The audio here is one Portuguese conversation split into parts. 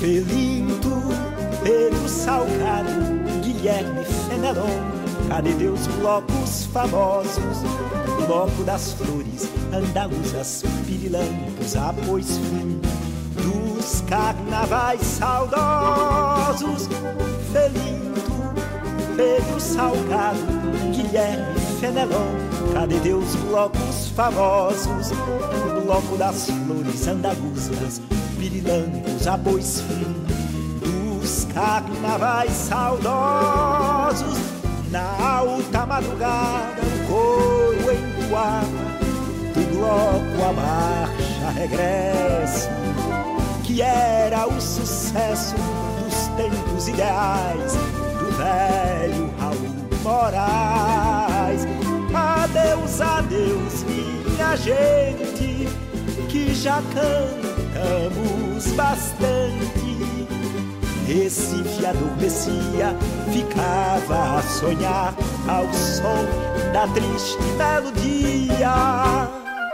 Felinto, Pedro Salgado, Guilherme Fenelon, cadê teus blocos famosos? Bloco das flores, andaluzas, pirilampos, após fim dos carnavais saudosos. Felinto, Pedro Salgado, Guilherme Fenelon, cadê teus blocos famosos? Bloco das flores, andaluzas, pirilampos, após fim dos carnavais saudosos. Na alta madrugada o coro entoava do bloco a marcha regresso, que era o sucesso dos tempos ideais do velho Raul Moraes. Adeus, adeus, minha gente, que já cantamos bastante. Recife adormecia, ficava a sonhar ao som da triste melodia.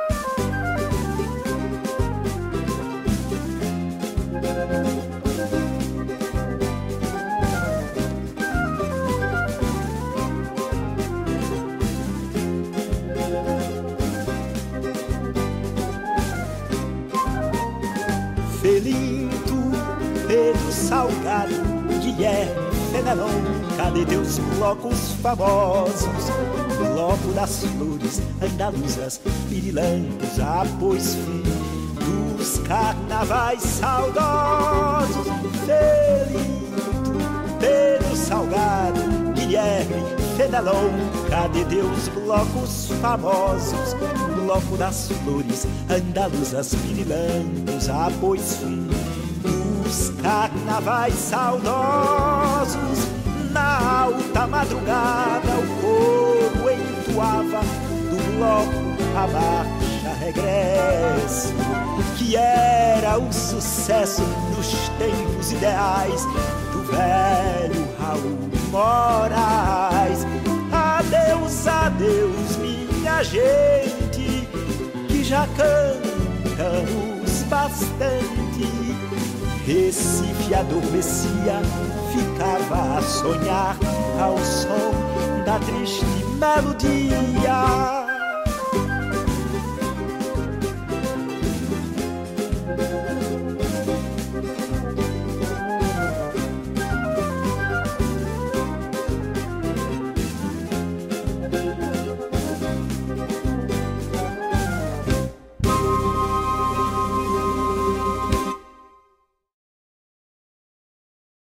Felinto, Pedro Salgado, Guilherme Fenelon, cadê teus blocos famosos? Bloco das flores, andaluzas, pirilampos, após fim dos carnavais saudosos. Felinto, Pedro Salgado, Guilherme Fenelon, cadê teus blocos famosos? Bloco das flores, andaluzas, pirilampos, após fim dos carnavais saudosos. Na alta madrugada o coro entoava do bloco a marcha regresso, que era o sucesso dos tempos ideais do velho Raul Moraes. Adeus, adeus, minha gente, que já cantamos bastante. Recife adormecia, ficava a sonhar ao som da triste melodia.